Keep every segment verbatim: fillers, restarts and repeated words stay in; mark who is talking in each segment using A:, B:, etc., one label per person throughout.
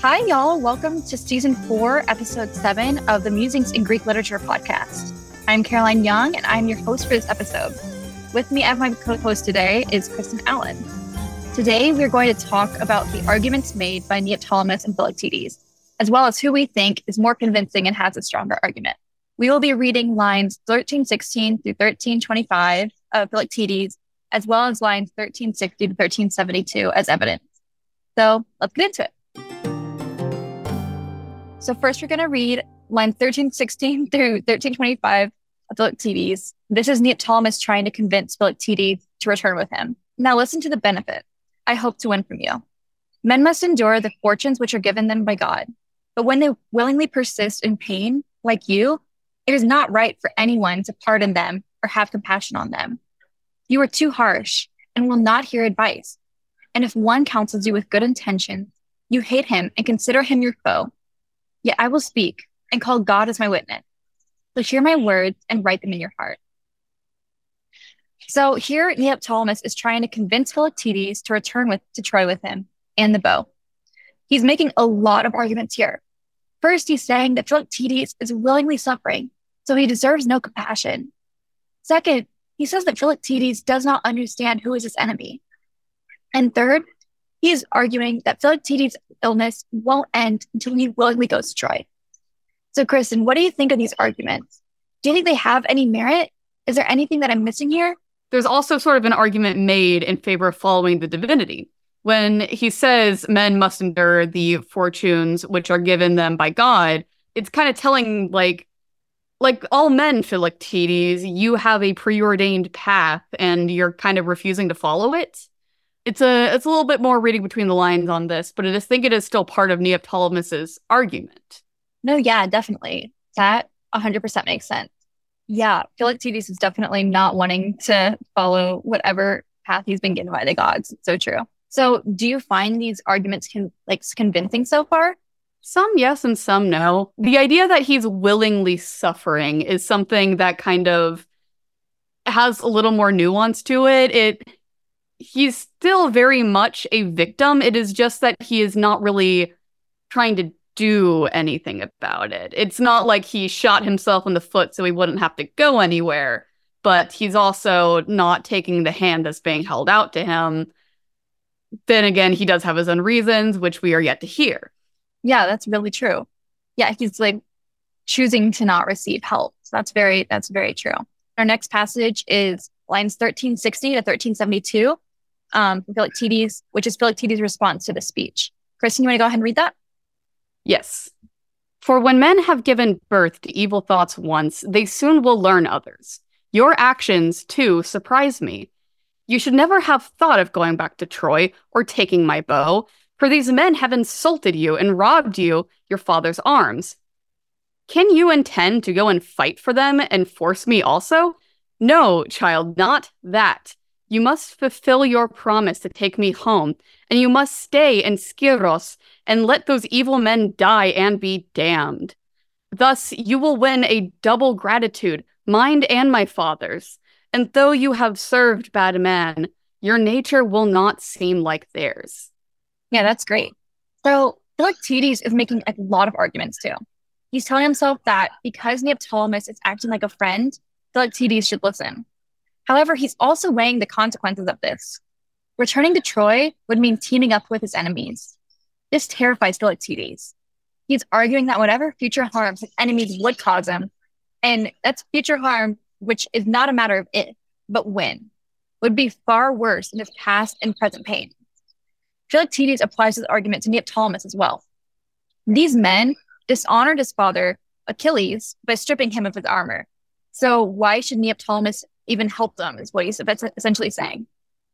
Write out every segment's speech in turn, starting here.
A: Hi, y'all. Welcome to season four, episode seven of the Musings in Greek Literature podcast. I'm Caroline Young, and I'm your host for this episode. With me as my co-host today is Kristen Allen. Today, we're going to talk about the arguments made by Neoptolemus and Philoctetes, as well as who we think is more convincing and has a stronger argument. We will be reading lines thirteen sixteen through thirteen twenty-five of Philoctetes, as well as lines thirteen sixty to thirteen seventy-two as evidence. So let's get into it. So first, we're going to read lines thirteen sixteen through thirteen twenty-five of Philoctetes. This is Neoptolemus trying to convince Philoctetes to return with him. Now listen to the benefit. I hope to win from you. Men must endure the fortunes which are given them by God. But when they willingly persist in pain, like you, it is not right for anyone to pardon them or have compassion on them. You are too harsh and will not hear advice. And if one counsels you with good intentions, you hate him and consider him your foe. Yet I will speak and call God as my witness. So hear my words and write them in your heart. So here Neoptolemus is trying to convince Philoctetes to return with to Troy with him and the bow. He's making a lot of arguments here. First, he's saying that Philoctetes is willingly suffering, so he deserves no compassion. Second, he says that Philoctetes does not understand who is his enemy. And third, he is arguing that Philoctetes' illness won't end until he willingly goes to Troy. So, Kristen, what do you think of these arguments? Do you think they have any merit? Is there anything that I'm missing here?
B: There's also sort of an argument made in favor of following the divinity. When he says men must endure the fortunes which are given them by God, it's kind of telling, like, like all men, Philoctetes, you have a preordained path and you're kind of refusing to follow it. It's a it's a little bit more reading between the lines on this, but I think it is still part of Neoptolemus's argument.
A: No, yeah, definitely. That one hundred percent makes sense. Yeah, Philoctetes is definitely not wanting to follow whatever path he's been given by the gods. It's so true. So do you find these arguments con- like convincing so far?
B: Some yes and some no. The idea that he's willingly suffering is something that kind of has a little more nuance to it. It he's still very much a victim. It is just that he is not really trying to do anything about it. It's not like he shot himself in the foot so he wouldn't have to go anywhere, but he's also not taking the hand that's being held out to him. Then again, he does have his own reasons, which we are yet to hear.
A: Yeah, that's really true. Yeah, he's like choosing to not receive help. So that's very, that's very true. Our next passage is lines thirteen sixty to thirteen seventy-two um, from Philoctetes, which is Philoctetes' response to the speech. Kristen, you want to go ahead and read that?
B: Yes. For when men have given birth to evil thoughts once, they soon will learn others. Your actions, too, surprise me. You should never have thought of going back to Troy or taking my bow, for these men have insulted you and robbed you your father's arms. Can you intend to go and fight for them and force me also? No, child, not that. You must fulfill your promise to take me home, and you must stay in Skyros and let those evil men die and be damned. Thus, you will win a double gratitude, mine and my father's. And though you have served bad men, your nature will not seem like theirs.
A: Yeah, that's great. So Philoctetes is making a lot of arguments too. He's telling himself that because Neoptolemus is acting like a friend, Philoctetes should listen. However, he's also weighing the consequences of this. Returning to Troy would mean teaming up with his enemies. This terrifies Philoctetes. He's arguing that whatever future harm his enemies would cause him, and that's future harm which is not a matter of if, but when, would be far worse than his past and present pain. Philoctetes applies his argument to Neoptolemus as well. These men dishonored his father, Achilles, by stripping him of his armor. So why should Neoptolemus even help them, is what he's essentially saying.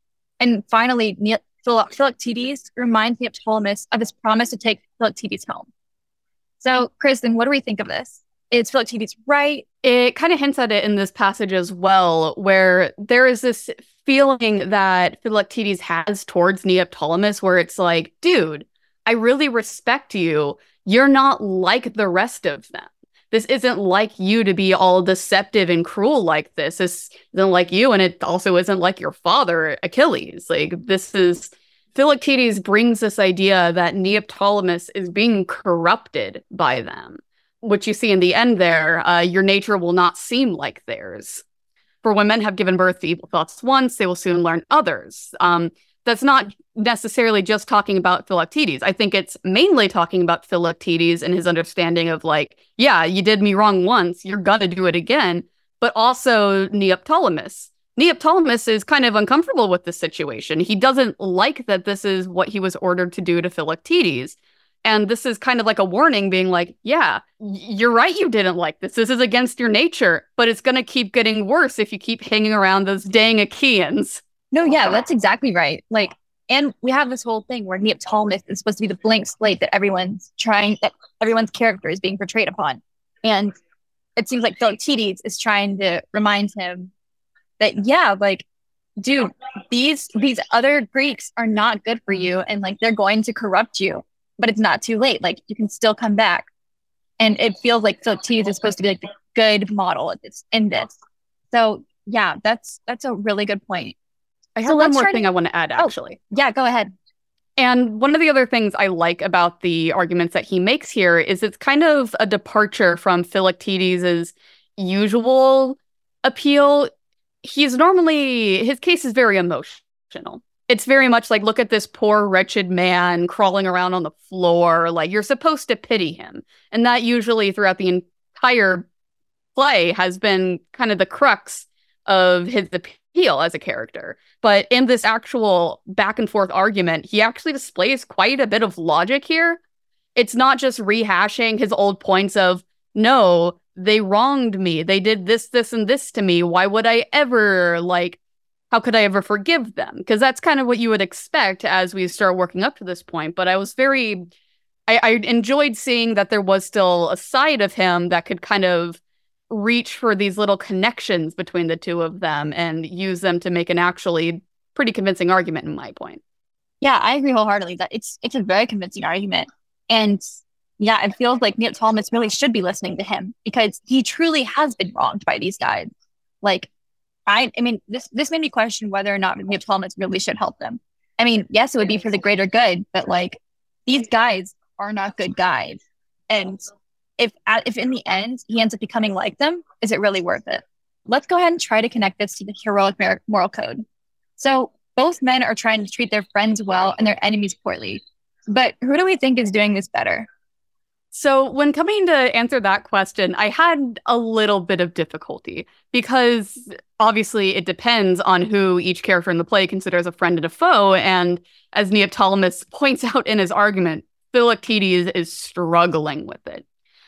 A: And finally, ne- Philoctetes reminds Neoptolemus of his promise to take Philoctetes home. So, Kristen, what do we think of this? Is Philoctetes right?
B: It kind of hints at it in this passage as well, where there is this feeling that Philoctetes has towards Neoptolemus, where it's like, dude, I really respect you. You're not like the rest of them. This isn't like you to be all deceptive and cruel like this. This isn't like you, and it also isn't like your father, Achilles. Like, this is Philoctetes brings this idea that Neoptolemus is being corrupted by them, which you see in the end there, uh, your nature will not seem like theirs. For when men have given birth to evil thoughts once, they will soon learn others. Um, that's not necessarily just talking about Philoctetes. I think it's mainly talking about Philoctetes and his understanding of like, yeah, you did me wrong once, you're gonna do it again, but also Neoptolemus. Neoptolemus is kind of uncomfortable with this situation. He doesn't like that this is what he was ordered to do to Philoctetes. And this is kind of like a warning being like, yeah, you're right, you didn't like this. This is against your nature, but it's going to keep getting worse if you keep hanging around those dang Achaeans.
A: No, yeah, that's exactly right. Like, and we have this whole thing where Neoptolemus is supposed to be the blank slate that everyone's trying, that everyone's character is being portrayed upon. And it seems like Philoctetes is trying to remind him that, yeah, like, dude, these these other Greeks are not good for you, and like they're going to corrupt you, but it's not too late. Like, you can still come back. And it feels like Philoctetes is supposed to be like the good model at this in this. So yeah, that's that's a really good point.
B: I have
A: so
B: one more
A: to...
B: thing I want to add, actually.
A: Oh, yeah, go ahead.
B: And one of the other things I like about the arguments that he makes here is it's kind of a departure from Philoctetes' usual appeal. He's normally, his case is very emotional. It's very much like, look at this poor, wretched man crawling around on the floor. Like, you're supposed to pity him. And that usually throughout the entire play has been kind of the crux of his appeal as a character. But in this actual back and forth argument, he actually displays quite a bit of logic here. It's not just rehashing his old points of, no, they wronged me. They did this, this, and this to me. Why would I ever, like, how could I ever forgive them? Because that's kind of what you would expect as we start working up to this point. But I was very, I, I enjoyed seeing that there was still a side of him that could kind of reach for these little connections between the two of them and use them to make an actually pretty convincing argument, in my point.
A: Yeah, I agree wholeheartedly that it's it's a very convincing argument. And yeah, it feels like Neoptolemus really should be listening to him because he truly has been wronged by these guys. Like, I, I mean, this this made me question whether or not Neoptolemus really should help them. I mean, yes, it would be for the greater good, but like, these guys are not good guys. And if if in the end he ends up becoming like them, is it really worth it? Let's go ahead and try to connect this to the heroic moral code. So both men are trying to treat their friends well and their enemies poorly. But who do we think is doing this better?
B: So when coming to answer that question, I had a little bit of difficulty because obviously it depends on who each character in the play considers a friend and a foe. And as Neoptolemus points out in his argument, Philoctetes is struggling with it.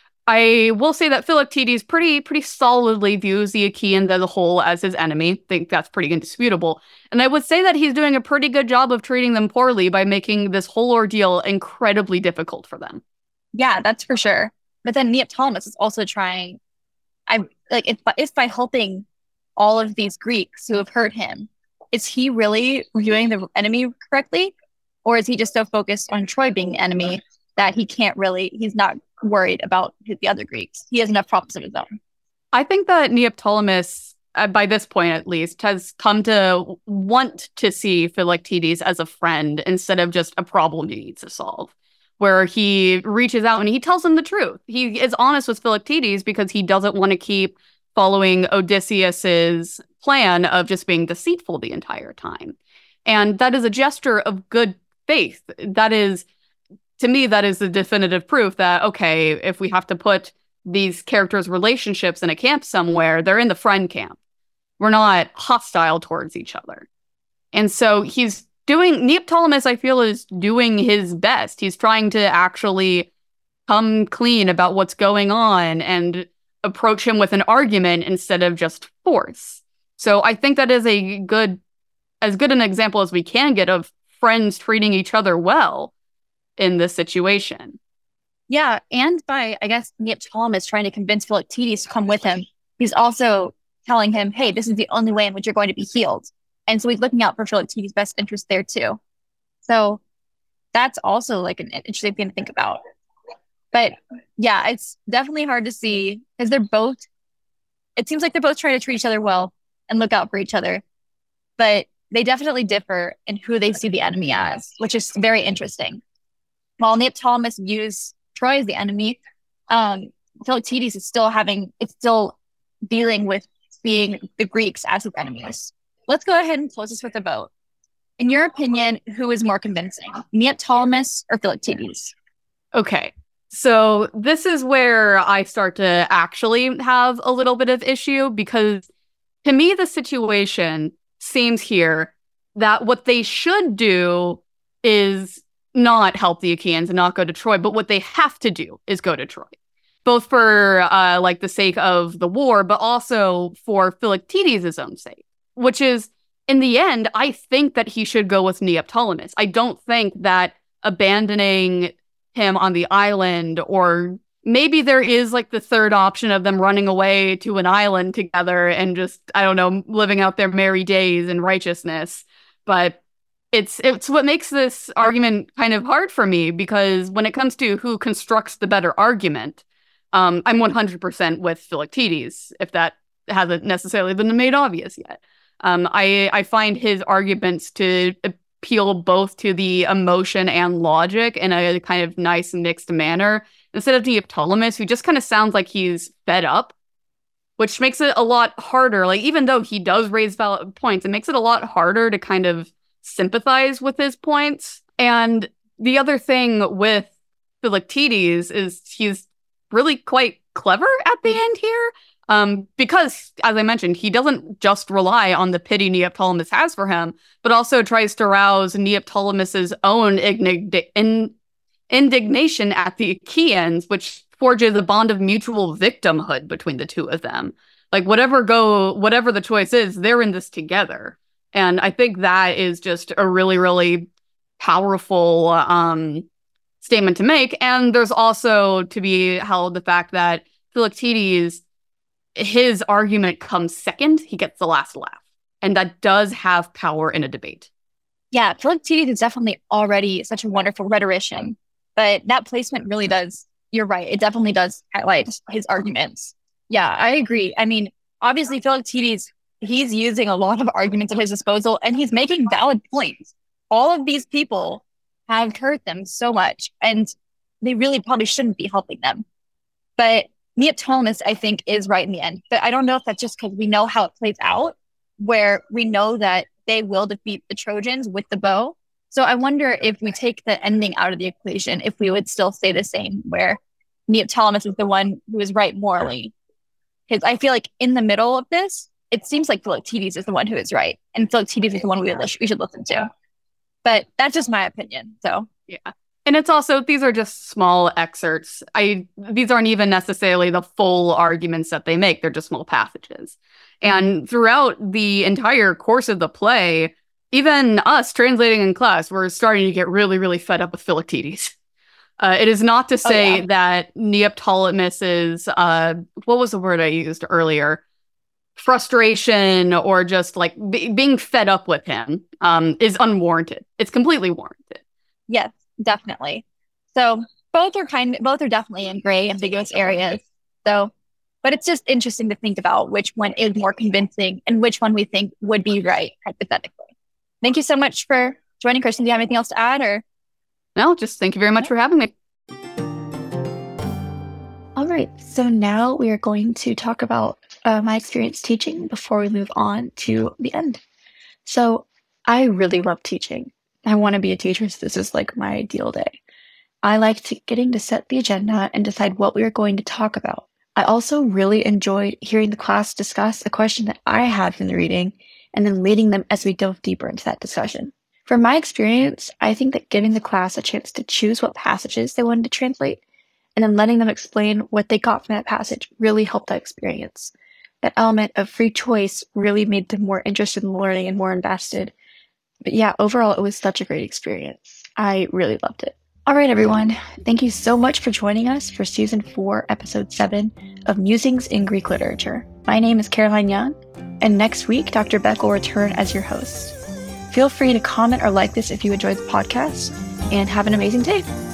B: I will say that Philoctetes pretty pretty solidly views the Achaeans as a whole as his enemy. I think that's pretty indisputable. And I would say that he's doing a pretty good job of treating them poorly by making this whole ordeal incredibly difficult for them.
A: Yeah, that's for sure. But then Neoptolemus is also trying, I like if if by helping all of these Greeks who have hurt him, is he really viewing the enemy correctly? Or is he just so focused on Troy being the enemy that he can't really, he's not worried about the other Greeks? He has enough problems of his own.
B: I think that Neoptolemus, uh, by this point at least, has come to want to see Philoctetes as a friend instead of just a problem he needs to solve, where he reaches out and he tells him the truth. He is honest with Philoctetes because he doesn't want to keep following Odysseus's plan of just being deceitful the entire time. And that is a gesture of good faith. That is, to me, that is the definitive proof that, okay, if we have to put these characters' relationships in a camp somewhere, they're in the friend camp. We're not hostile towards each other. And so he's doing, Neoptolemus, I feel, is doing his best. He's trying to actually come clean about what's going on and approach him with an argument instead of just force. So I think that is a good, as good an example as we can get of friends treating each other well in this situation.
A: Yeah, and by, I guess, Neoptolemus trying to convince Philoctetes to come with him, he's also telling him, hey, this is the only way in which you're going to be healed. And so he's looking out for Philoctetes' best interest there too. So that's also like an interesting thing to think about. But yeah, it's definitely hard to see because they're both, it seems like they're both trying to treat each other well and look out for each other. But they definitely differ in who they see the enemy as, which is very interesting. While Neoptolemus views Troy as the enemy, um, Philoctetes is still having, it's still dealing with seeing the Greeks as his enemies. Let's go ahead and close this with a vote. In your opinion, who is more convincing, Neoptolemus or Philoctetes?
B: Okay, so this is where I start to actually have a little bit of issue, because to me, the situation seems here that what they should do is not help the Achaeans and not go to Troy, but what they have to do is go to Troy, both for uh, like the sake of the war, but also for Philoctetes' own sake, which is, in the end, I think that he should go with Neoptolemus. I don't think that abandoning him on the island, or maybe there is like the third option of them running away to an island together and just, I don't know, living out their merry days in righteousness. But it's it's what makes this argument kind of hard for me, because when it comes to who constructs the better argument, um, I'm one hundred percent with Philoctetes, if that hasn't necessarily been made obvious yet. Um, I, I find his arguments to appeal both to the emotion and logic in a kind of nice mixed manner, instead of Neoptolemus, who just kind of sounds like he's fed up, which makes it a lot harder. Like, even though he does raise valid points, it makes it a lot harder to kind of sympathize with his points. And the other thing with Philoctetes is he's really quite clever at the end here. Um, because, as I mentioned, he doesn't just rely on the pity Neoptolemus has for him, but also tries to rouse Neoptolemus's own igni- in- indignation at the Achaeans, which forges a bond of mutual victimhood between the two of them. Like, whatever go, whatever the choice is, they're in this together. And I think that is just a really, really powerful um, statement to make. And there's also to be held the fact that Philoctetes, his argument comes second. He gets the last laugh. And that does have power in a debate.
A: Yeah, Philoctetes is definitely already such a wonderful rhetorician. But that placement really does, you're right, it definitely does highlight his arguments. Yeah, I agree. I mean, obviously, Philoctetes, he's using a lot of arguments at his disposal, and he's making valid points. All of these people have hurt them so much, and they really probably shouldn't be helping them. But Neoptolemus, I think, is right in the end. But I don't know if that's just because we know how it plays out, where we know that they will defeat the Trojans with the bow. So I wonder if we take the ending out of the equation, if we would still say the same, where Neoptolemus is the one who is right morally. Because I feel like in the middle of this, it seems like Philoctetes is the one who is right, and Philoctetes is the one we, would, we should listen to. But that's just my opinion. So
B: yeah. And it's also, these are just small excerpts. I These aren't even necessarily the full arguments that they make. They're just small passages. And throughout the entire course of the play, even us translating in class, we're starting to get really, really fed up with Philoctetes. Uh, it is not to say oh, yeah. that Neoptolemus's, uh, what was the word I used earlier? Frustration or just like b- being fed up with him um, is unwarranted. It's completely warranted.
A: Yes. Definitely. So both are kind both are definitely in gray, ambiguous areas. So, but it's just interesting to think about which one is more convincing and which one we think would be right, hypothetically. Thank you so much for joining, Kirsten. Do you have anything else to add, or?
B: No, just thank you very much for having me.
C: All right. So now we are going to talk about uh, my experience teaching before we move on to the end. So I really love teaching. I want to be a teacher, so this is like my ideal day. I like to, getting to set the agenda and decide what we are going to talk about. I also really enjoyed hearing the class discuss a question that I had from the reading and then leading them as we dove deeper into that discussion. From my experience, I think that giving the class a chance to choose what passages they wanted to translate and then letting them explain what they got from that passage really helped that experience. That element of free choice really made them more interested in learning and more invested. But yeah, overall, it was such a great experience. I really loved it. All right, everyone. Thank you so much for joining us for Season four, Episode seven of Musings in Greek Literature. My name is Caroline Young, and next week, Doctor Beck will return as your host. Feel free to comment or like this if you enjoyed the podcast, and have an amazing day.